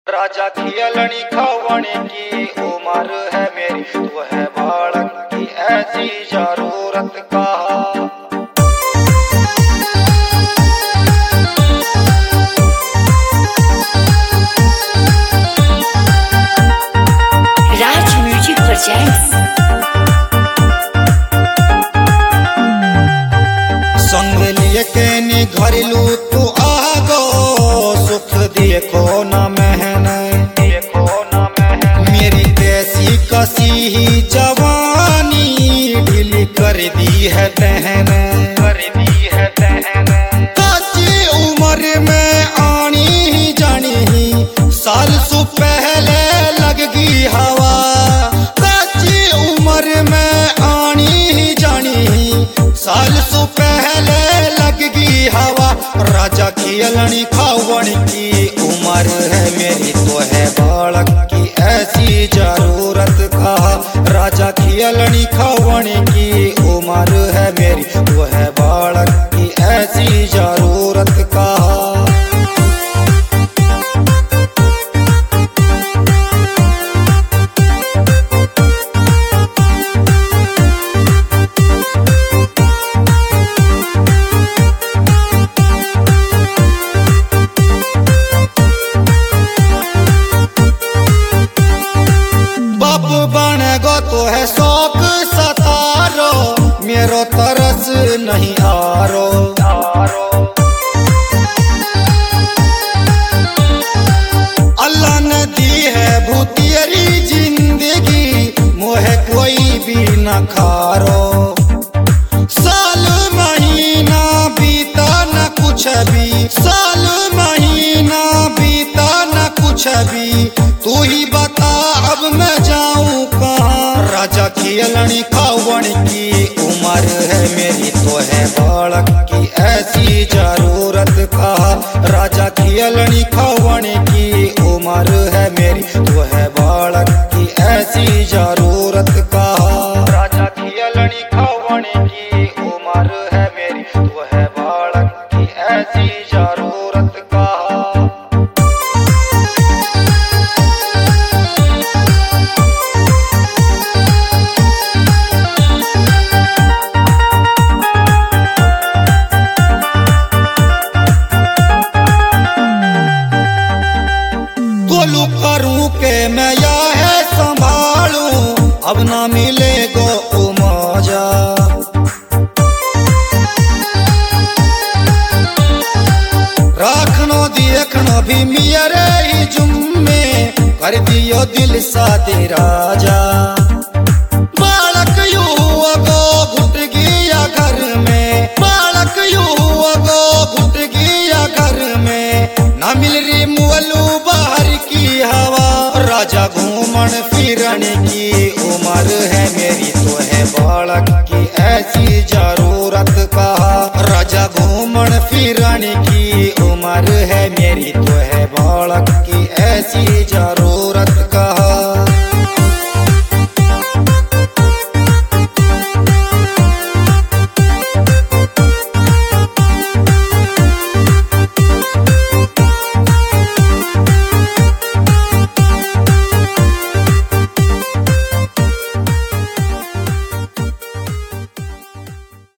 राजा की अलनी खावने की उम्र है मेरी, तो है बालक की ऐसी जरूरत का। Raj music presents. संग लिए के नी घरेलू तू आगो, सुख दिए को न महने मेरी कैसी कसी ही जवानी ढीली कर दी है बहन। कच्ची उम्र में आनी ही जानी ही साल सु पहले लगगी हवा। कच्ची उम्र में आनी ही जानी ही साल सु पहले लगगी हवा। राजा की अलनी खावन की उम्र है मेरी, तो है बालक की ऐसी जरूरत का। राजा की अलनी खावन की उम्र है मेरी, तो है बालक की ऐसी जरूरत का। तो है शौक सतारो, मेरो तरस नहीं आरो। अल्लाह ने दी है भूतियरी जिंदगी, मोहे कोई भी न खारो। साल महीना बीता न कुछ भी, साल महीना बीता न कुछ भी, तू ही बता अब मैं जाऊं कहाँ। राजा की अलनी खावन की उम्र है मेरी, तो है बालक की ऐसी जरूरत का। राजा की अलनी खावन की उम्र है मेरी, तो है बालक की ऐसी जरूरत का। राजा की अलनी खावन की उम्र है मेरी, तो है बालक की ऐसी जरूरत का। गोलू करूं के मैं या है संभालूं, अब ना मिले गो मौजा। राखनो देखनो भी मेरे ही जुम्मे, कर दियो दिल सादे राजा। बालक युवा गो घुट गया घर में, बालक युवा गो घुट गया घर में, ना मिल रही मुअलू बाहर की हवा। राजा घूमन फिरन की उम्र है मेरी, तो है बालक की ऐसी जरूरत का। राजा घूमन फिरन की उम्र है मेरी, तो है बालक की ऐसी जरूरत का।